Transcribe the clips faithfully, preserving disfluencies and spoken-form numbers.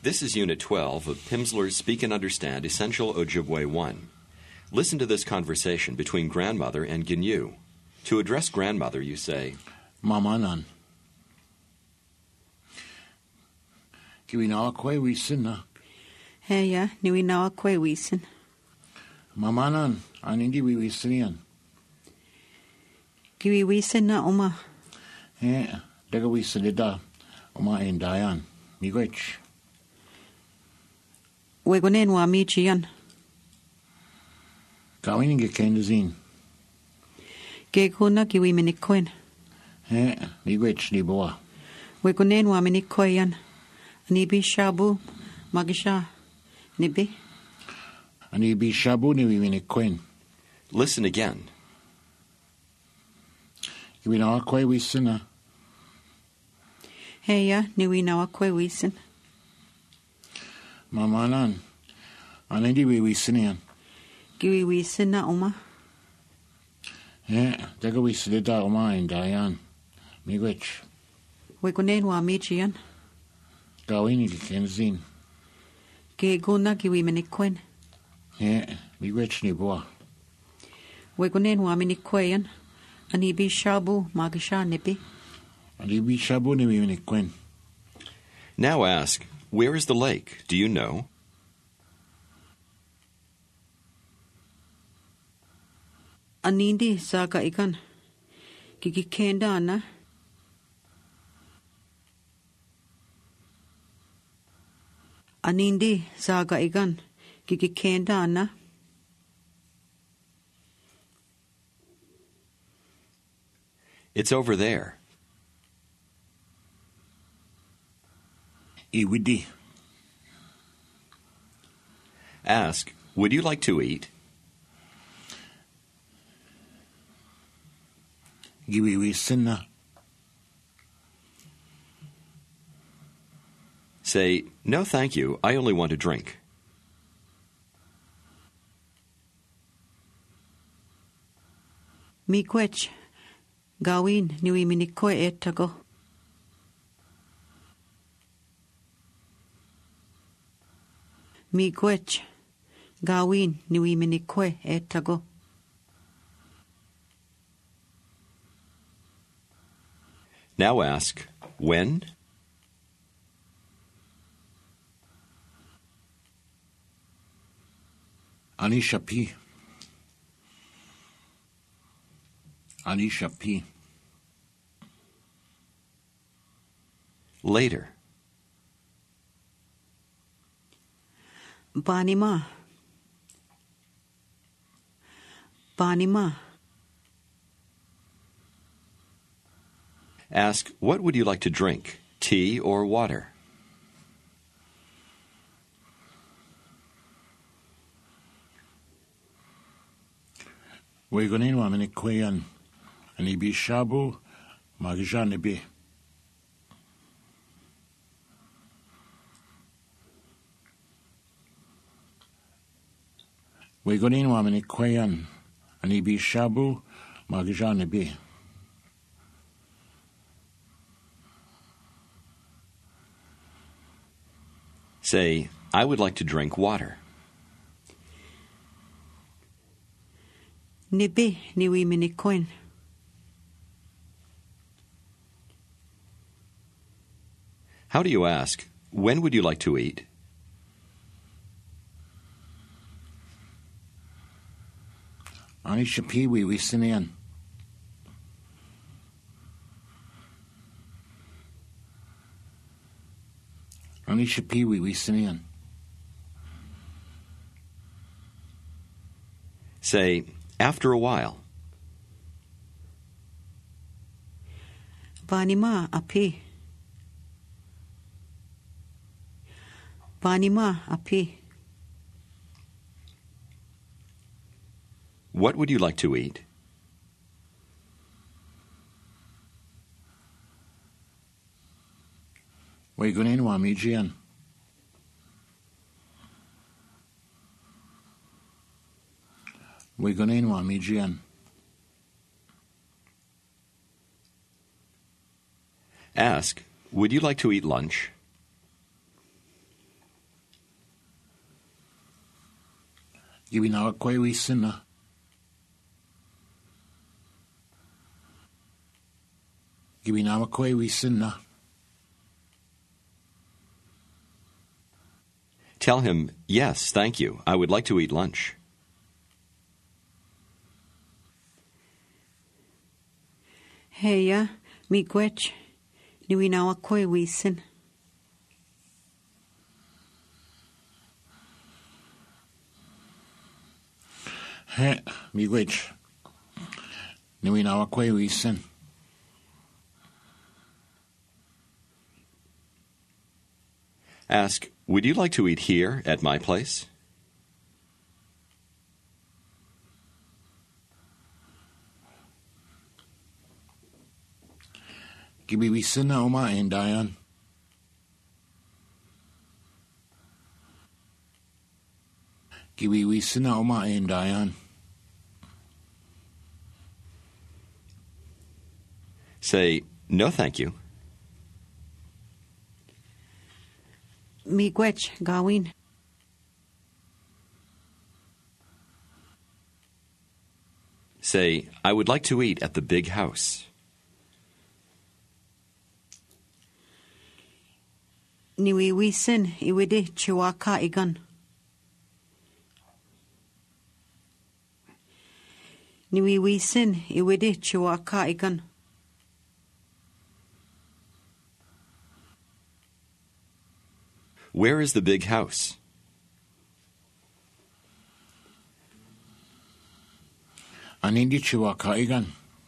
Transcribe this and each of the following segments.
This is Unit twelve of Pimsleur's Speak and Understand Essential Ojibwe one. Listen to this conversation between grandmother and Ginyu. To address grandmother, you say, Mamanan. Kiwinawa kwe wisin na. Heya, niwinawa kwe wisin. Mamanan, anindi wi wisinian. Kiwi wisin na oma. He, daga wisilida, oma endayan. Miigwech. Wegonen wa michiyan. Gawin ge kendazin. Geguna kiwi minikwen. He, miigwech ni boa. Wegonen wa minikwen. Nibi shabu, magisha, nibi. Anibi shabu ni wi minikwen. Listen again. Kiwinawa kwe wisin na. Heya, niwinawa kwe wisin. Mamanan, anindi wi wisinian. Kiwi wisin na oma. He, daga wisilida oma endayan. Miigwech. Wegonen wa michiyan. Gawin ge kendazin. Geguna kiwi minikwen. He, miigwech ni boa. Wegonen wa minikwen. Anibi shabu, magisha, nibi. Anibi shabu ni wi minikwen. Now ask, where is the lake? Do you know? Anindi saga ikan. Kikikenda ana. Anindi saga ikan. Kikikenda ana. It's over there. Iwidi. Ask, would you like to eat? Giwi wisin na. Say, no thank you, I only want to drink. Miigwech. Gawin niwi minikwe etago. Miigwech. Gawin niwi minikwe etago. Now ask, when? Anisha P. Anisha P. Later. Banima. Banima. Ask, what would you like to drink, tea or water? Wegonin wa minikwen. Anibi shabu, magisha nibi. Wegonin wa minikwen. Anibi shabu, magisha nibi. Say, I would like to drink water. Nibi niwi minikwen. How do you ask, when would you like to eat? Anisha P. wi wisinian. Anisha P. wi wisinian. Say, after a while. Banima api. Banima api. What would you like to eat? Wegonin wa mijian. Wegonin wa mijian. Ask, would you like to eat lunch? Gibinawa koe wisina. Gibinawa koe wisina. Tell him, yes, thank you. I would like to eat lunch. Heia, miigwech, niwinawa koe wisin. He, miigwech, niwinawa koe wisin. Ask, would you like to eat here at my place? Gibi wisina oma and Diane. Gibi wisina oma and Diane. Say, no thank you. Miigwech, gawin. Say, I would like to eat at the big house. Niwi wisin iwidi chiwaka igan. Niwi wisin iwidi chiwaka igan. Where is the big house? Anindi chiwaka igan.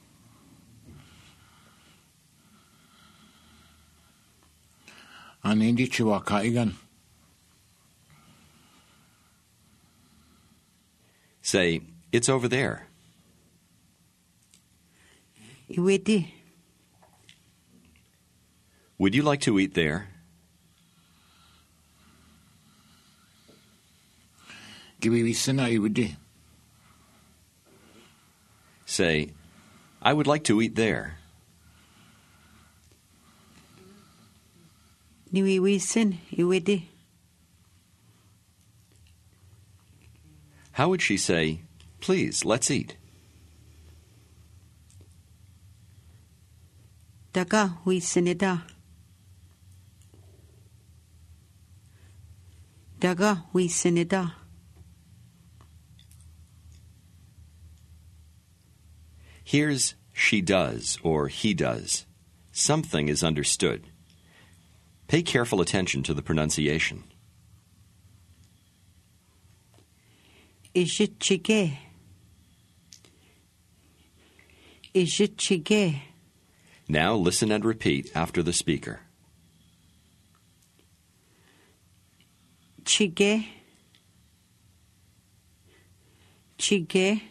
Anindi chiwaka igan. Say, it's over there. Iwidi. Would you like to eat there? Gibi wisina iwidi. Say, I would like to eat there. Niwi wisin iwidi. How would she say, please, let's eat? Daga wisinida. Daga wisinida. Here's she does or he does. Something is understood. Pay careful attention to the pronunciation. Ijichige. Ijichige. Now listen and repeat after the speaker. Chige. Chige.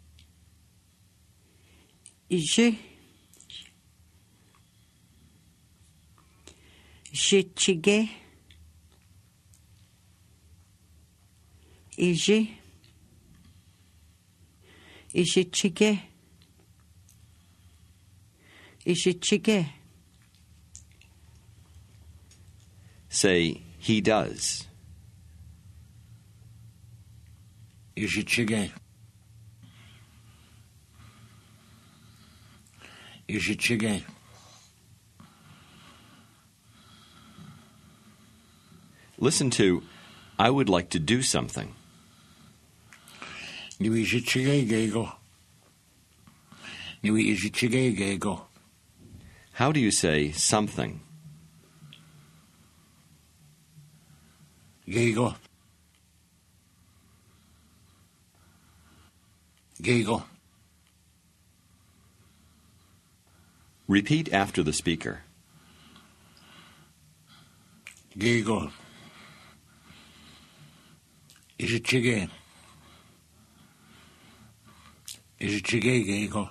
Je. Je chige. Je. Je chige. Je chige. Say, he does. Ijichige. Ijichige. Listen to, I would like to do something. Niwi ijichige gego. Niwi ijichige gego. How do you say something? Gego. Gego. Repeat after the speaker. Gego. Ijichige. Ijichige gego.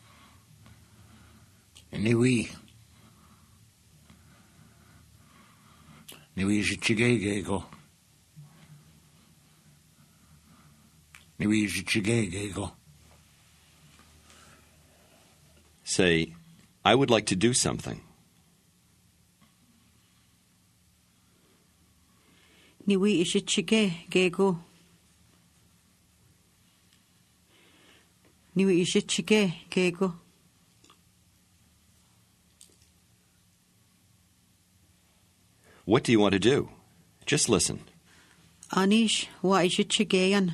Niwi. Niwi ijichige gego. Niwi ijichige gego. Say, I would like to do something. Niwi ijichige gego. Niwi ishichige kego. What do you want to do? Just listen. Anish wa ishichigeyan.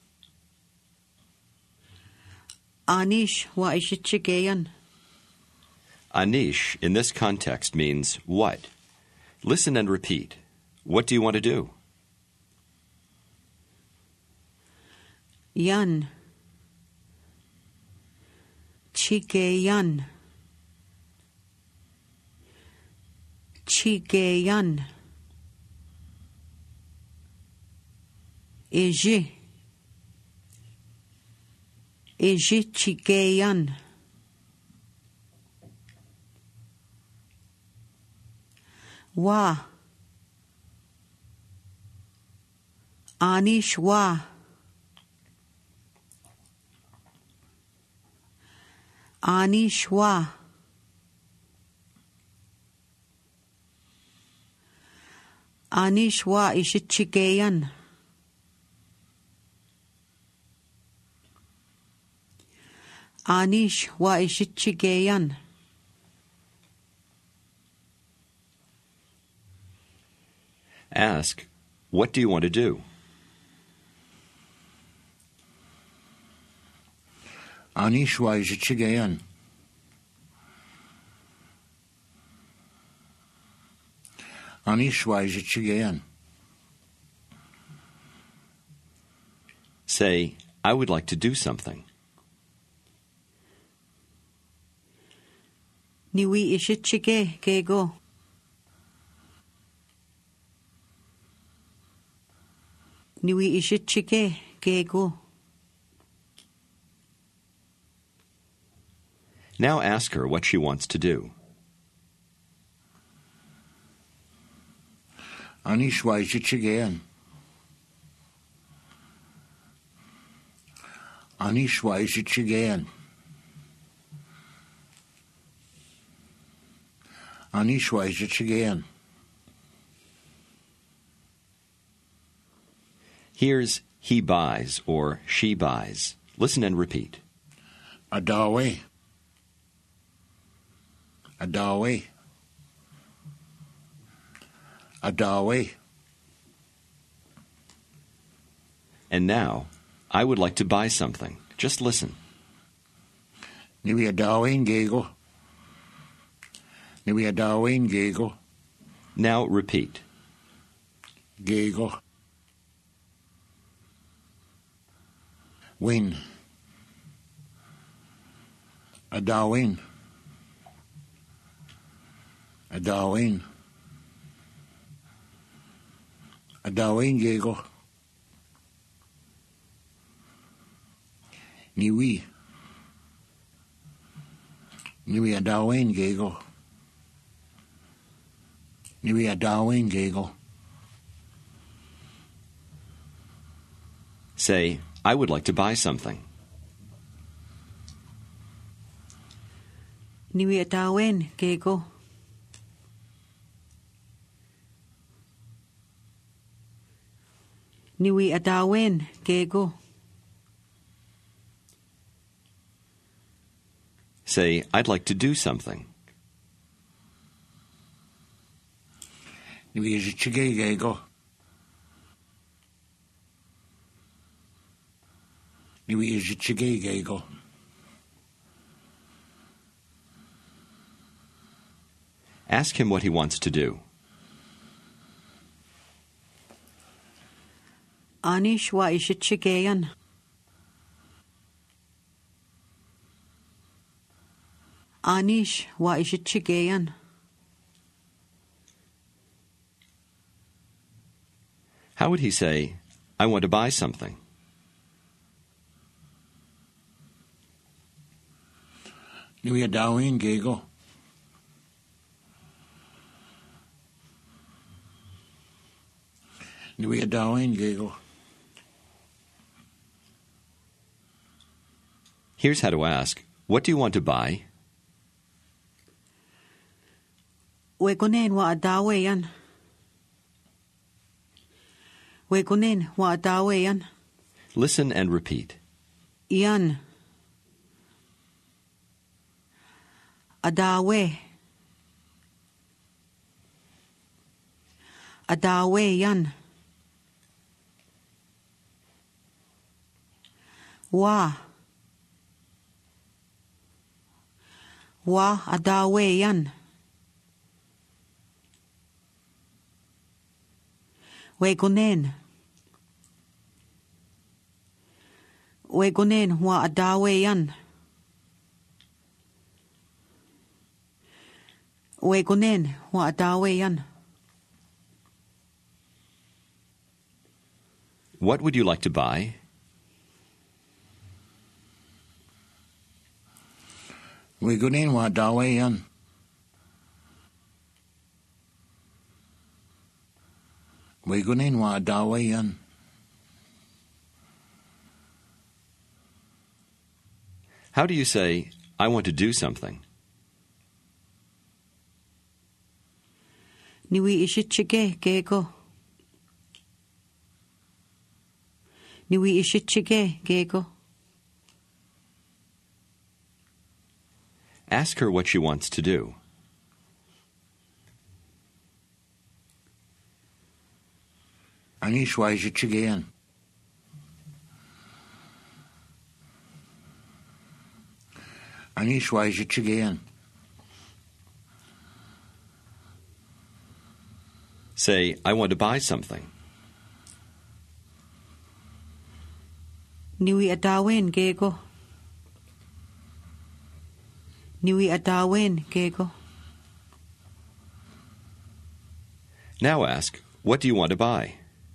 Anish wa ishichigeyan. Anish, in this context, means what? Listen and repeat. What do you want to do? Yan. Chigeyan. Chigeyan. Eji. Eji chigeyan. Wa. Anish wa. Anish wa. Anish wa ishichigeyan. Anish wa ishichigeyan. Ask, what do you want to do? Anish wa ishichigeyan. Anish wa ishichigeyan. Say, I would like to do something. Niwi ishichige kego. Niwi ishichige kego. Now ask her what she wants to do. Anish wa ishichigeyan. Anish wa ishichigeyan. Anish wa ishichigeyan. Here's he buys or she buys. Listen and repeat. Adawe. Adawe. Adawe. And now, I would like to buy something. Just listen. Niwi adawe ngego. Niwi adawe ngego. Now repeat. Gego. Win. Adawin. Adawin. Adawin gego. Niwi. Niwi adawin gego. Niwi adawin gego. Say, I would like to buy something. Niwi atawen kego. Niwi atawen kego. Say, I'd like to do something. Niwi ishichige gego. Niwi ishichige gego. Ask him what he wants to do. Anish wa ishichigeyan. Anish wa ishichigeyan. How would he say, I want to buy something? Niwi adawin gego. Niwi adawin gego. Here's how to ask, what do you want to buy? Wegonen wa adaweyan. Wegonen wa adaweyan. Listen and repeat. Yan. Adawe. Adawe yan. Wa. Wa adawe yan. Wegunen. Wegunen wa adawe yan. Wegunen wa adawe yan. What would you like to buy? Wegunin wa dawe yan. Wegunin wa dawe yan. How do you say, I want to do something? Niwi ishichige gego. Niwi ishichige gego. Ask her what she wants to do. Anish wa ishichige yan. Anish wa ishichige yan. Say, I want to buy something. Niwi adawen gego. Niwi adawen gego. Now ask, what do you want to buy?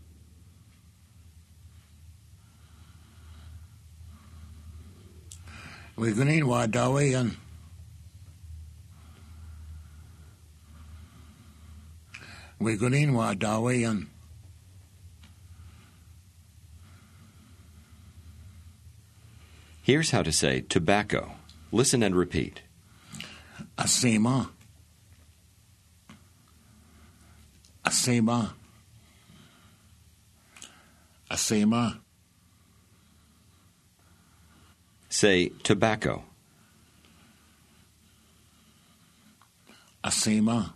Wegunin wa dawe yan. Wegunin wa dawe yan. Here's how to say tobacco. Listen and repeat. Asema. Asema. Asema. Say tobacco. Asema.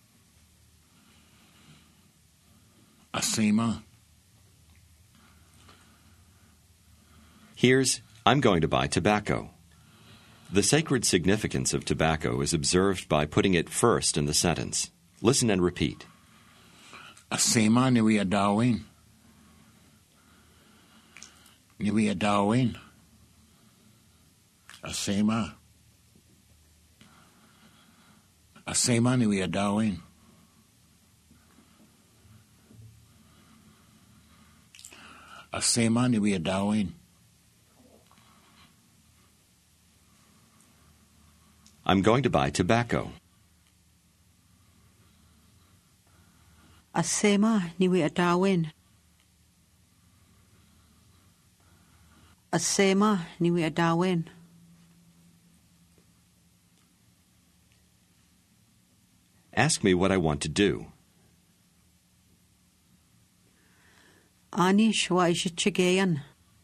Asema. Here's, I'm going to buy tobacco. The sacred significance of tobacco is observed by putting it first in the sentence. Listen and repeat. Asema niwi adawin. Niwi adawin. Asema. Asema niwi adawin. Asema niwi adawin. I'm going to buy tobacco. Asema niwi adawen. Asema niwi adawen. Ask me what I want to do. Anish wa ishichigeyan.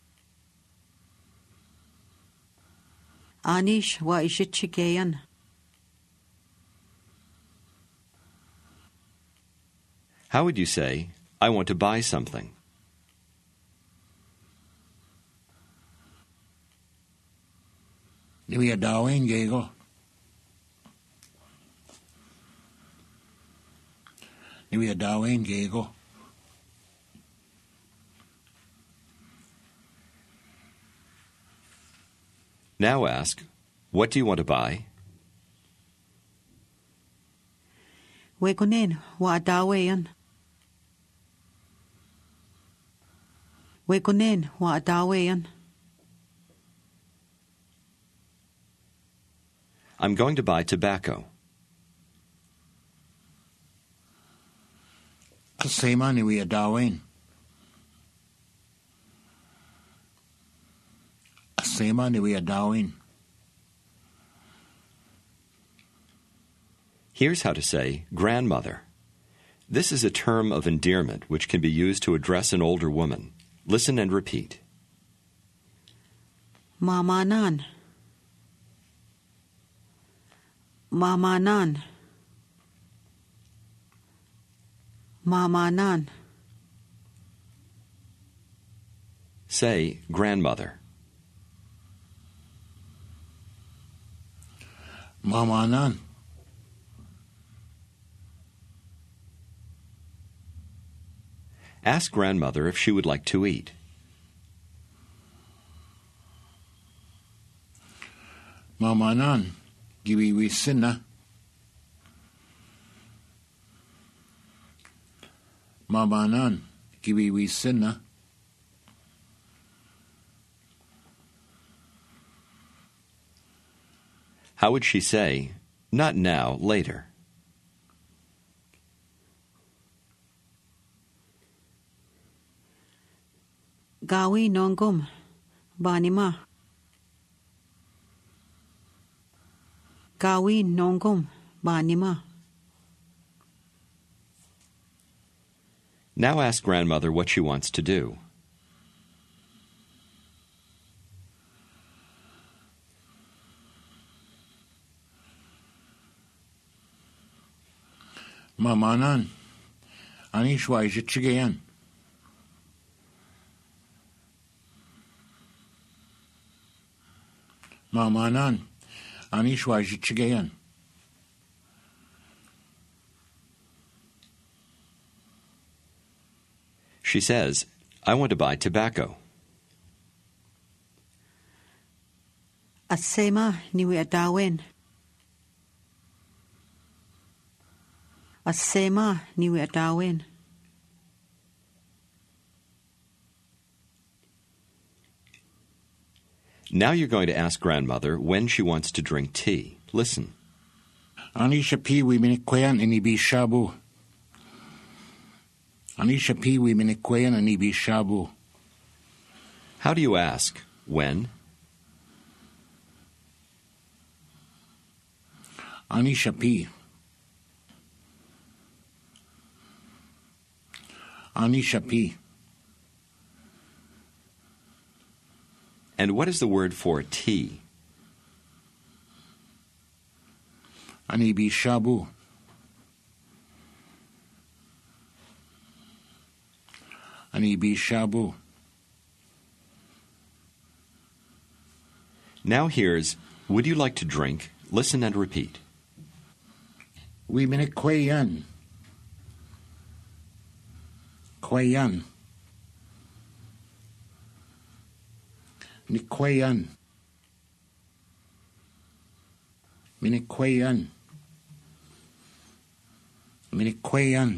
Anish wa ishichigeyan. How would you say, I want to buy something? Niwi adawin gego. Niwi adawin gego. Now ask, what do you want to buy? Wegunen wa adaweyan. Wegunen wa adaweyan. I'm going to buy tobacco. Asema niwi adawin. Asema niwi adawin. Here's how to say grandmother. This is a term of endearment which can be used to address an older woman. Listen and repeat. Mamanan. Mamanan. Mamanan. Say, grandmother. Mamanan. Ask grandmother if she would like to eat. Mamanan. Giwiwi sinna. Mamanan. Giwiwi sinna. How would she say, not now, later? Gawi nongum. Banima. Gawi nongum. Banima. Now ask grandmother what she wants to do. Mamanan. Ani shwaijit chigayan. Mamanan. Ani shwaijit chigayan. She says, I want to buy tobacco. Asema niwi adawen. Asema niwi adawen. Now you're going to ask grandmother when she wants to drink tea. Listen. Ani shapi wi minikwayan inibi shabu. Ani shapi wi minikwayan inibi shabu. How do you ask? When? Ani shapi. Ani shapi. And what is the word for tea? Ani bi shabu. Ani bi shabu. Now here's, would you like to drink? Listen and repeat. We minute kwayan. Kwayan. Nikwayan. Minikwayan. Minikwayan.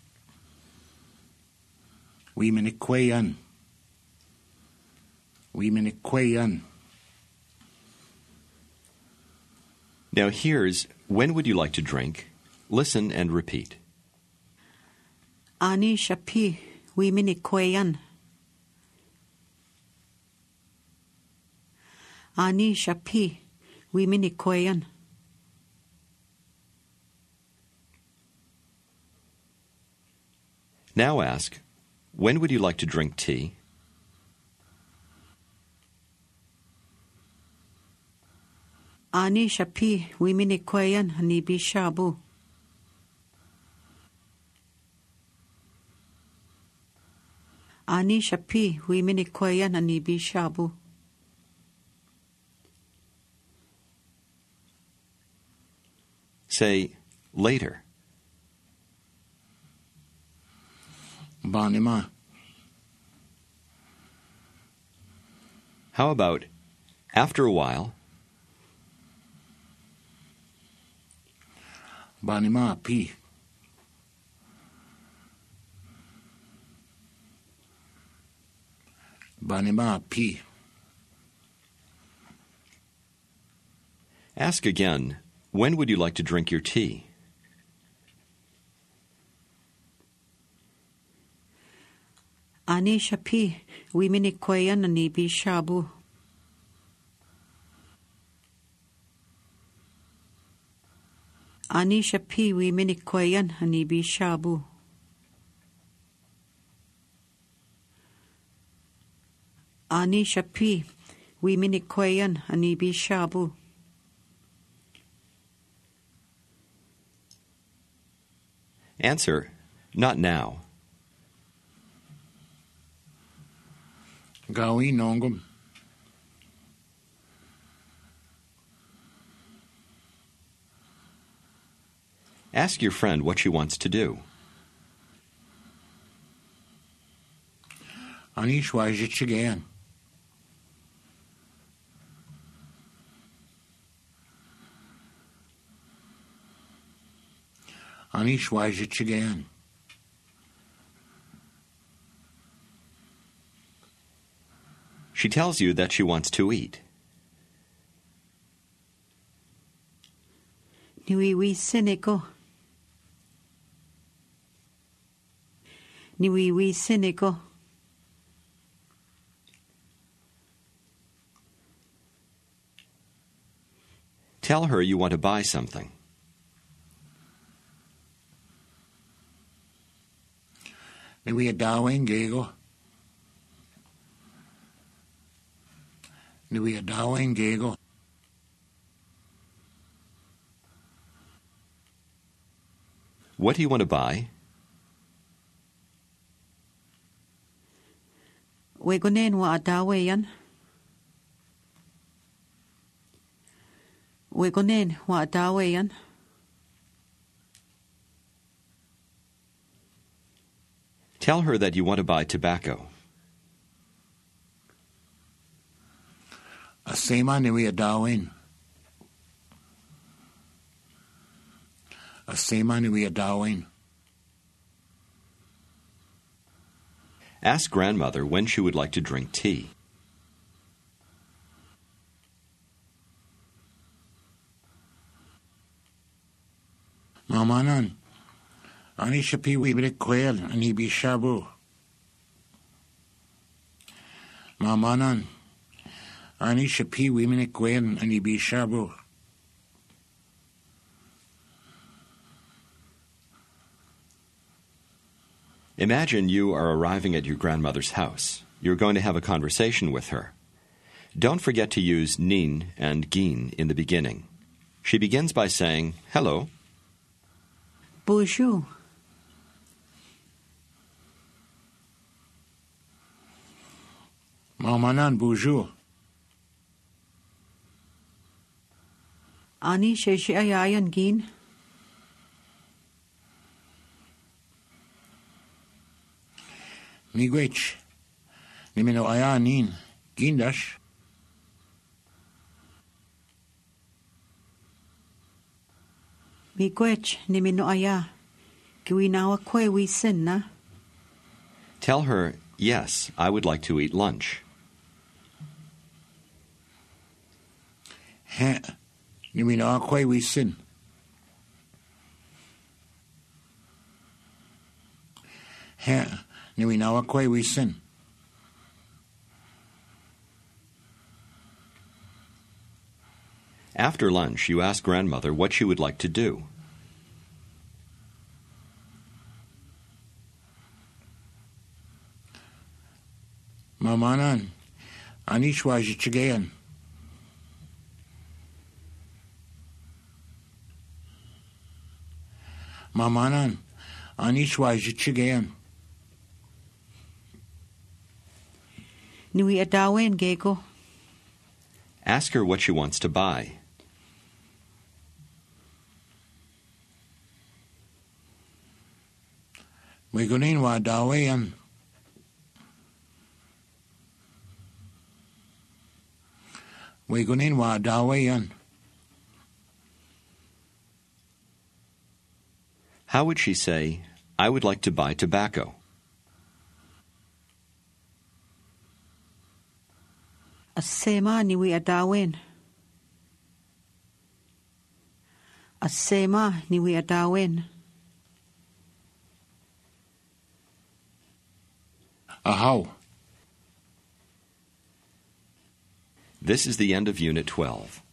We minikwayan. We minikwayan. Now here's, when would you like to drink? Listen and repeat. Ani shapi wi minikwayan. Ani shapi wi minikwayan. Now ask, when would you like to drink tea? Ani shapi wi minikwayan ani bi shabu. Ani shapi wi minikwayan ani bi shabu. Say, later. Banima. How about, after a while? Banima pi. Banima pi. Ask again, when would you like to drink your tea? Ani shapi wi minikwayan ani bi shabu. Ani shapi wi minikwayan ani bi shabu. Ani shapi wi minikwayan ani bi shabu. Answer, not now. Gawin nongum. Ask your friend what she wants to do. Anish wajitchigan. Anish wajitchigan. She tells you that she wants to eat. Niwiwi siniko. Niwiwi siniko. Tell her you want to buy something. Niwi adawin gego. Niwi adawin gego. What do you want to buy? Wegonen wa adawayan. Wegonen wa adawayan. Tell her that you want to buy tobacco. Asema niwi adawin. Asema niwi adawin. Ask grandmother when she would like to drink tea. Mamanan. Ani shapi wibrik kwel ani bishabu. Mamanan. Ani shapi wibrik kwel ani bishabu. Imagine you are arriving at your grandmother's house. You're going to have a conversation with her. Don't forget to use nin and gin in the beginning. She begins by saying, hello. Bonjour. Mamanan bonjour. Ani sheshi ayayan gin. Miigwech. Nimeno ayanin. Gindash. Miigwech nimino aya. Kiwinawa kwe wisin na. Tell her, yes, I would like to eat lunch. He. Nimino akwe wisin. He. Nimino akwe wisin. After lunch, you ask grandmother what she would like to do. Mamanan. Anish wajitchigan. Mamanan. Anish wajitchigan. Niwi adawen gego. Ask her what she wants to buy. Wegunin wa dawayan. Wegunin wa dawayan. How would she say, I would like to buy tobacco? Asema niwi adawen. Asema niwi adawen. Ahaw. This is the end of Unit twelve.